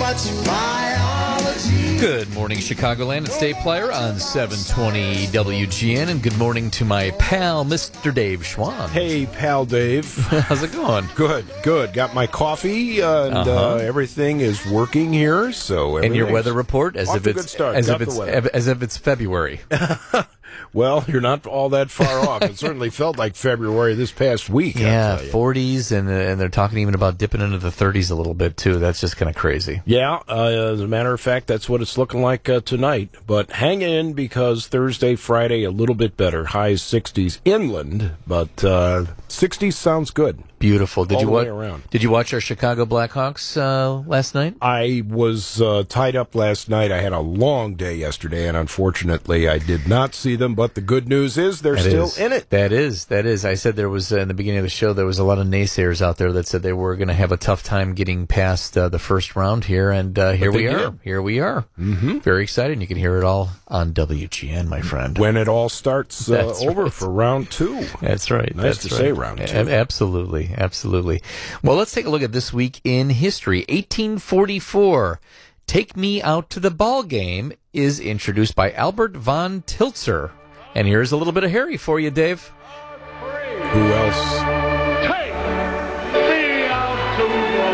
much biology. Good morning, Chicagoland. It's Dave Plyer on 720 WGN, and good morning to my pal, Mr. Dave Schwan. Hey, pal Dave. How's it going? Good. Got my coffee, and everything is working here. So, and your weather report, as if it's February. Well, you're not all that far off. It certainly felt like February this past week. Yeah, 40s, and they're talking even about dipping into the 30s a little bit, too. That's just kind of crazy. Yeah, as a matter of fact, that's what it's looking like tonight. But hang in, because Thursday, Friday, a little bit better. Highs 60s inland, but 60s sounds good. Beautiful. Did you watch our Chicago Blackhawks last night? I was tied up last night. I had a long day yesterday, and unfortunately, I did not see them. But the good news is they're still in it. That is. I said there was, in the beginning of the show, there was a lot of naysayers out there that said they were going to have a tough time getting past the first round here, and here we are. Here we are. Mm-hmm. Very excited. You can hear it all on WGN, my friend. When it all starts over for round two. That's right. Nice to say round two. Absolutely. Well, let's take a look at this week in history. 1844, Take Me Out to the Ball Game is introduced by Albert von Tilzer. And here's a little bit of Harry for you, Dave. Who else? Take me out to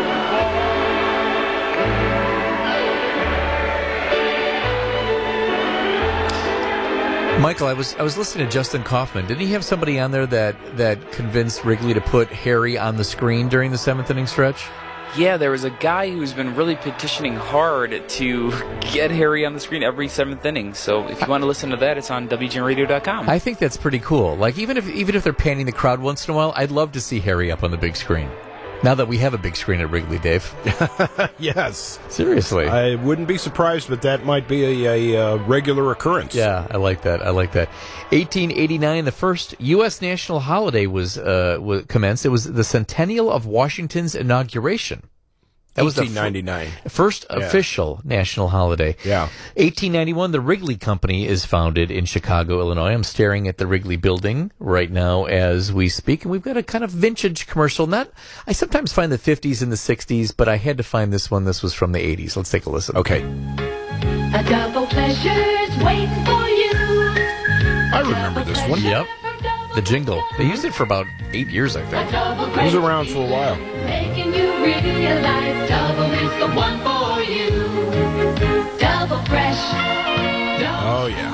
the ball. Michael, I was listening to Justin Kaufman. Didn't he have somebody on there that convinced Wrigley to put Harry on the screen during the seventh inning stretch? Yeah, there was a guy who's been really petitioning hard to get Harry on the screen every seventh inning. So if you want to listen to that, it's on WGNradio.com. I think that's pretty cool. Like, even if they're panning the crowd once in a while, I'd love to see Harry up on the big screen. Now that we have a big screen at Wrigley, Dave. Yes. Seriously. I wouldn't be surprised, but that might be a regular occurrence. Yeah, I like that. 1889, the first U.S. national holiday was commenced. It was the centennial of Washington's inauguration. That was 1899. The first official national holiday. Yeah. 1891, the Wrigley Company is founded in Chicago, Illinois. I'm staring at the Wrigley building right now as we speak, and we've got a kind of vintage commercial. I sometimes find the 50s and the 60s, but I had to find this one. This was from the 80s. Let's take a listen. Okay. A double pleasure's waiting for you. I remember this one. Yep. The jingle. They used it for about 8 years, I think. It was around for a while. Making you realize double is the one for you. Double fresh. Oh, yeah.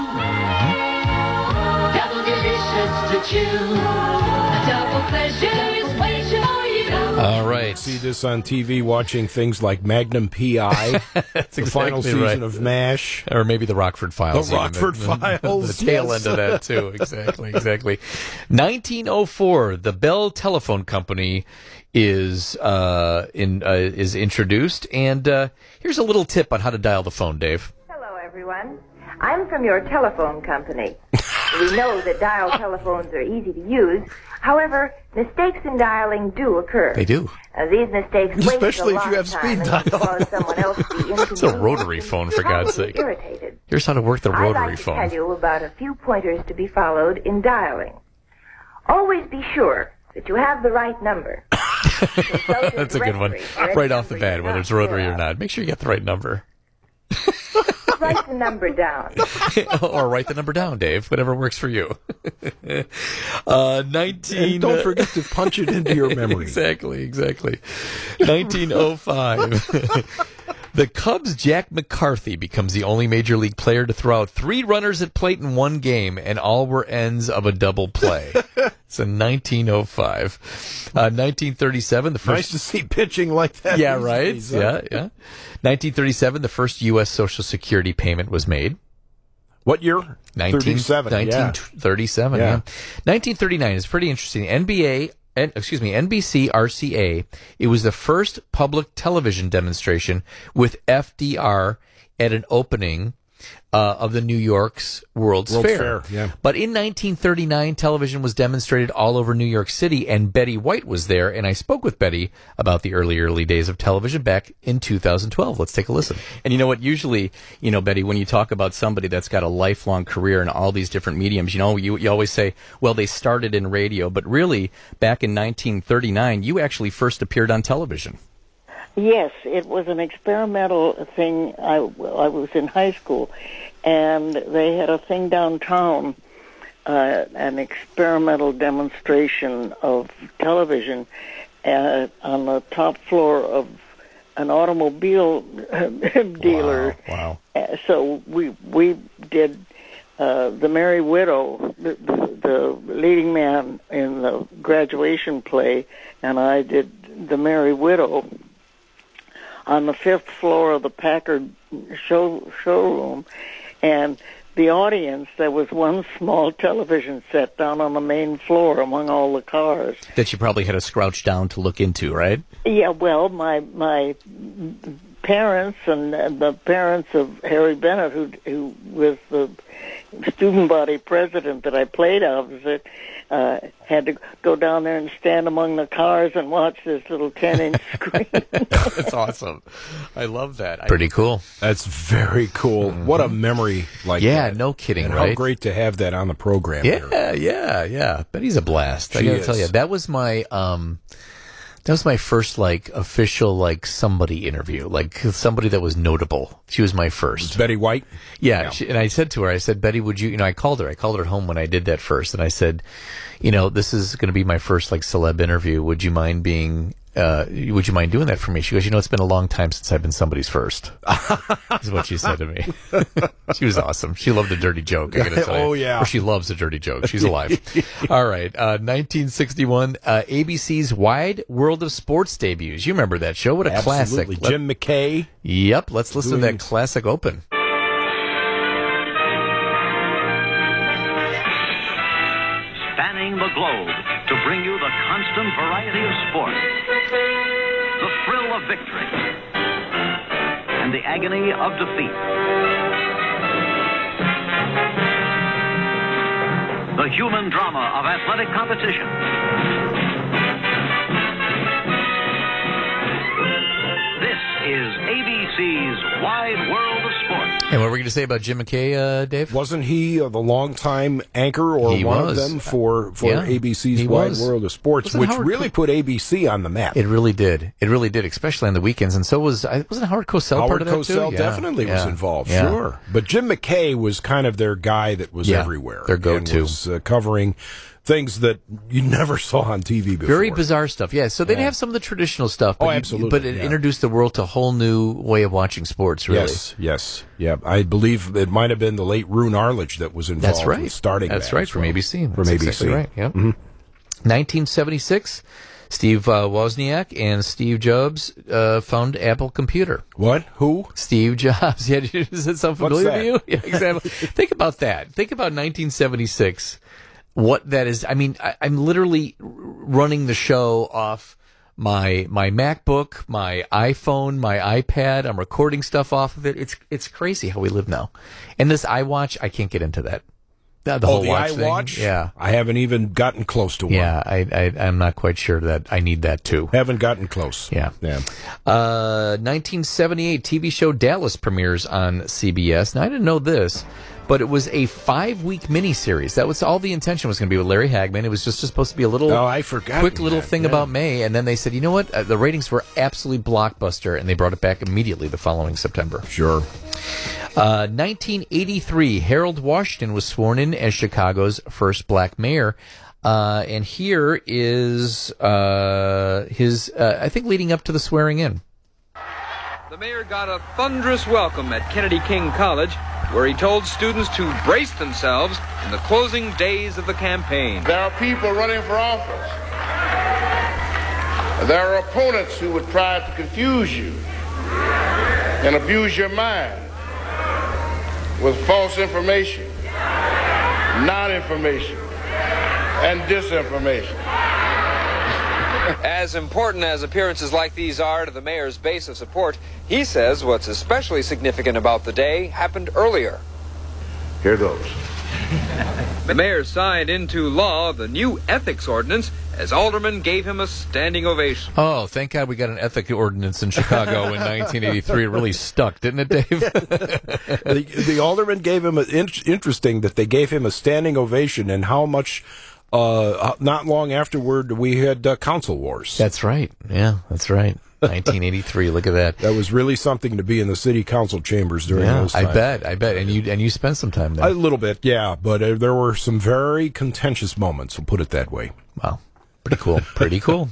Double delicious to chew. A double pleasure is waiting for you. All right. See this on TV, watching things like Magnum P.I., That's the final season right. of MASH. Or maybe the Rockford Files. The Rockford Files. The tail yes. end of that, too. Exactly. 1904, the Bell Telephone Company is introduced. And here's a little tip on how to dial the phone, Dave. Hello, everyone. I'm from your telephone company. We know that dial telephones are easy to use. However, mistakes in dialing do occur. They do. These mistakes Especially waste a if you lot have of time speed and dial. cause someone else to be inconvenienced. It's a rotary phone, for God's sake. Irritated. Here's how to work the rotary I'd like phone. to tell you about a few pointers to be followed in dialing. Always be sure that you have the right number. That's a good one. Right off the bat, whether it's rotary or not. Make sure you get the right number. Write the number down. Or write the number down, Dave. Whatever works for you. 19. And don't forget to punch it into your memory. Exactly. 1905. The Cubs' Jack McCarthy becomes the only major league player to throw out 3 runners at plate in one game, and all were ends of a double play. It's in 1905. 1937, the first... Nice to see pitching like that. Yeah, right? Yeah. 1937, the first U.S. Social Security payment was made. What year? 37. 1937, yeah. 1939 is pretty interesting. NBC RCA. It was the first public television demonstration with FDR at an opening of the New York's World's Fair. Yeah. But in 1939, television was demonstrated all over New York City, and Betty White was there, and I spoke with Betty about the early days of television back in 2012. Let's take a listen. And you know what, usually, Betty, when you talk about somebody that's got a lifelong career in all these different mediums, you always say, well, they started in radio, but really, back in 1939, you actually first appeared on television. Yes, it was an experimental thing. I was in high school, and they had a thing downtown, an experimental demonstration of television on the top floor of an automobile dealer. Wow. So we did The Merry Widow, the leading man in the graduation play, and I did The Merry Widow on the 5th floor of the Packard showroom. And the audience, there was one small television set down on the main floor among all the cars. That you probably had to crouch down to look into, right? Yeah, well, my parents and the parents of Harry Bennett, who was the student body president that I played opposite, had to go down there and stand among the cars and watch this little 10-inch screen. That's awesome. I love that. Pretty cool. That's very cool. What a memory like Yeah, that. no kidding, And right? how great to have that on the program. Yeah, yeah. Betty's a blast. I She gotta tell is. you, that was my first official somebody interview, somebody that was notable. She was my first. Betty White? Yeah, and I said to her, Betty, would you, I called her at home when I did that first, and I said, this is going to be my first celeb interview. Would you mind doing that for me? She goes, it's been a long time since I've been somebody's first. Is what she said to me. She was awesome. She loved a dirty joke, I gotta tell you. Oh, yeah. Or she loves a dirty joke. She's alive. All right. 1961, ABC's Wide World of Sports debuts. You remember that show? What a Absolutely. classic. Jim McKay. Yep. Let's listen to that classic open. Spanning the globe to bring you the constant variety of sport, the thrill of victory, and the agony of defeat. The human drama of athletic competition. This is ABC's Wide World of Sport. And what were we going to say about Jim McKay, Dave? Wasn't he the longtime anchor or He one was. of them for Yeah, ABC's he Wide was. World of Sports, Wasn't which Howard really put ABC on the map? It really did. It really did, especially on the weekends. And so wasn't Howard Cosell part Howard of that too? Cosell Yeah. definitely was Yeah. involved, Yeah. sure. But Jim McKay was kind of their guy that was Yeah, everywhere. their go-to. And was covering things that you never saw on TV before. Very bizarre stuff, yeah. So they'd have some of the traditional stuff, but absolutely, but it introduced the world to a whole new way of watching sports, really. Yes. Yeah, I believe it might have been the late Roone Arledge that was involved That's right. with starting That's that right, as from well. ABC. From That's ABC. exactly right, yep. 1976, Steve Wozniak and Steve Jobs found Apple Computer. What? Who? Steve Jobs. Yeah, does that sound familiar What's to you? Yeah, exactly. Think about that. Think about 1976. What that is. I mean, I'm literally running the show off my MacBook, my iPhone, my iPad. I'm recording stuff off of it. It's crazy how we live now. And this iWatch, I can't get into that. The whole watch iWatch? thing. Yeah. I haven't even gotten close to one. Yeah, I'm not quite sure that I need that too. Haven't gotten close. Yeah. 1978 TV show Dallas premieres on CBS. Now, I didn't know this, but it was a 5-week miniseries. That was all the intention was going to be with Larry Hagman. It was just supposed to be a little I forgot quick little that, thing yeah. about May, and then they said, you know what? The ratings were absolutely blockbuster, and they brought it back immediately the following September. Sure. 1983, Harold Washington was sworn in as Chicago's first black mayor. And here is his, I think, leading up to the swearing in. The mayor got a thunderous welcome at Kennedy King College, where he told students to brace themselves in the closing days of the campaign. There are people running for office. There are opponents who would try to confuse you and abuse your mind with false information, non-information, and disinformation. As important as appearances like these are to the mayor's base of support, he says what's especially significant about the day happened earlier. Here goes. The mayor signed into law the new ethics ordinance as aldermen gave him a standing ovation. Oh, thank God we got an ethics ordinance in Chicago in 1983. It really stuck, didn't it, Dave? The alderman gave him interesting that they gave him a standing ovation, and how much Not long afterward, we had Council Wars. That's right. Yeah, that's right. 1983. Look at that. That was really something to be in the city council chambers during those times. I bet. And you spent some time there. A little bit, yeah. But there were some very contentious moments, we'll put it that way. Wow. Pretty cool. Pretty cool.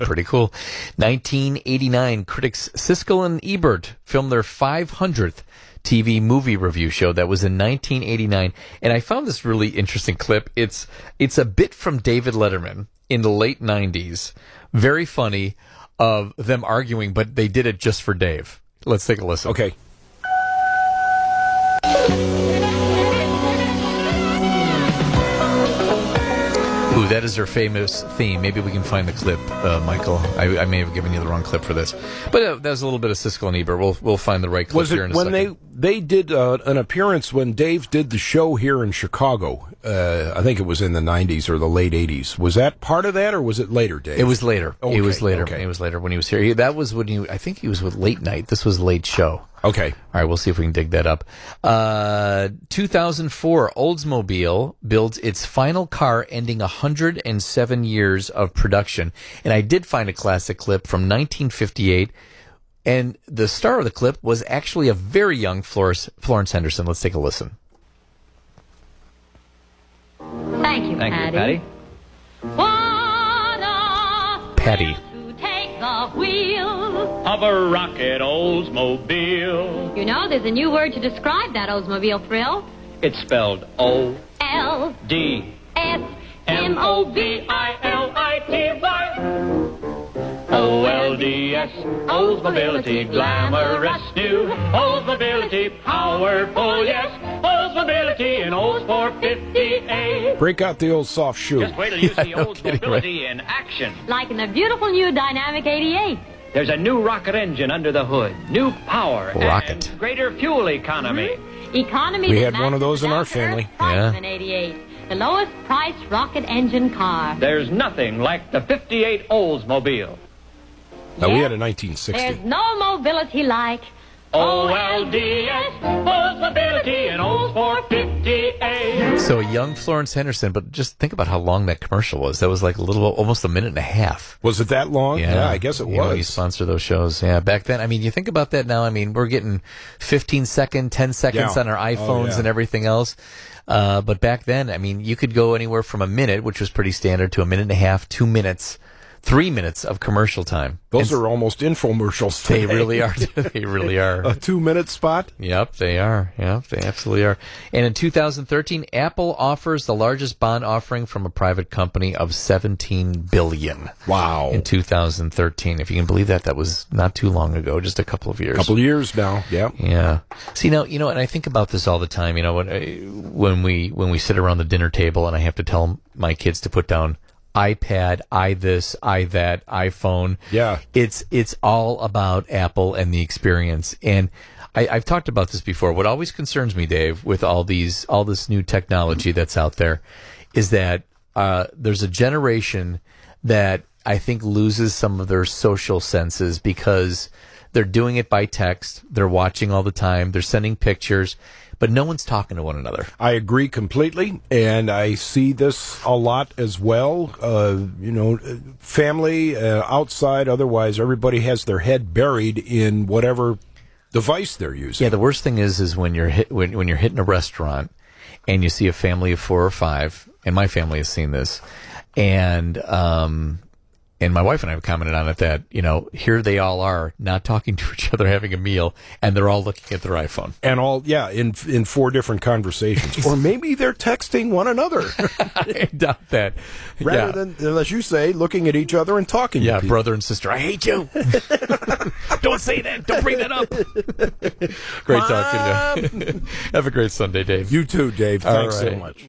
1989, critics Siskel and Ebert filmed their 500th TV movie review show. That was in 1989. And I found this really interesting clip. It's a bit from David Letterman in the late 90s. Very funny, of them arguing, but they did it just for Dave. Let's take a listen. Okay. Ooh, that is their famous theme. Maybe we can find the clip, Michael. I may have given you the wrong clip for this, but that was a little bit of Siskel and Ebert. We'll find the right clip here in a second. When they did an appearance when Dave did the show here in Chicago? I think it was in the 90s or the late 80s. Was that part of that, or was it later, Dave? It was later. Okay, it was later. Okay. It was later when he was here. That was when I think he was with Late Night. This was Late Show. Okay. All right, we'll see if we can dig that up. 2004, Oldsmobile builds its final car, ending 107 years of production. And I did find a classic clip from 1958, and the star of the clip was actually a very young Florence Henderson. Let's take a listen. Thank you, Patty. Patty. To take the wheel of a rocket Oldsmobile. You know, there's a new word to describe that Oldsmobile thrill. It's spelled O-L-D-S-M-O-B-I-L-I-T-Y. O-L-D-S, Oldsmobility, glamorous new. Oldsmobility, powerful, yes. Oldsmobility in Olds 450A. Break out the old soft shoe. Just wait till you see Oldsmobility in action. Like in the beautiful new Dynamic 88. There's a new rocket engine under the hood, new power, Rocket. and greater fuel economy. Economy. We that had one of those in our matches the family. price Yeah. of an 88. The lowest priced rocket engine car. There's nothing like the 58 Oldsmobile. Now, we Yes. had a 1960. There's no mobility like O-L-D-S, Oldsmobility in Olds 450A. So a young Florence Henderson, but just think about how long that commercial was. That was like almost a minute and a half. Was it that long? Yeah, I guess it You know, was. you sponsor those shows. Yeah, back then, I mean, you think about that now, I mean, we're getting 15-second, 10 seconds Yeah. on our iPhones yeah. and everything else. But back then, I mean, you could go anywhere from a minute, which was pretty standard, to a minute and a half, 2 minutes, 3 minutes of commercial time. Those are almost infomercials today. They really are. They really are. A 2-minute spot? Yep, they are. Yep, they absolutely are. And in 2013, Apple offers the largest bond offering from a private company of $17 billion. Wow. In 2013. If you can believe that, that was not too long ago, just a couple of years. Couple of years now, yeah. Yeah. See, now, you know, and I think about this all the time, you know, when we sit around the dinner table and I have to tell my kids to put down iPad, this, that, iPhone. Yeah. It's all about Apple and the experience. And I've talked about this before. What always concerns me, Dave, with all this new technology that's out there is that there's a generation that I think loses some of their social senses because they're doing it by text. They're watching all the time. They're sending pictures. But no one's talking to one another. I agree completely, and I see this a lot as well. You know, family, outside, otherwise, everybody has their head buried in whatever device they're using. Yeah, the worst thing is when you're when you're hitting a restaurant and you see a family of 4 or 5, and my family has seen this, and my wife and I have commented on it that, you know, here they all are not talking to each other, having a meal, and they're all looking at their iPhone. And all, yeah, in 4 different conversations. Or maybe they're texting one another. I doubt that. Rather than, as you say, looking at each other and talking to people. Brother and sister, I hate you. Don't say that. Don't bring that up. Great talking to you. Have a great Sunday, Dave. You too, Dave. Thanks so much.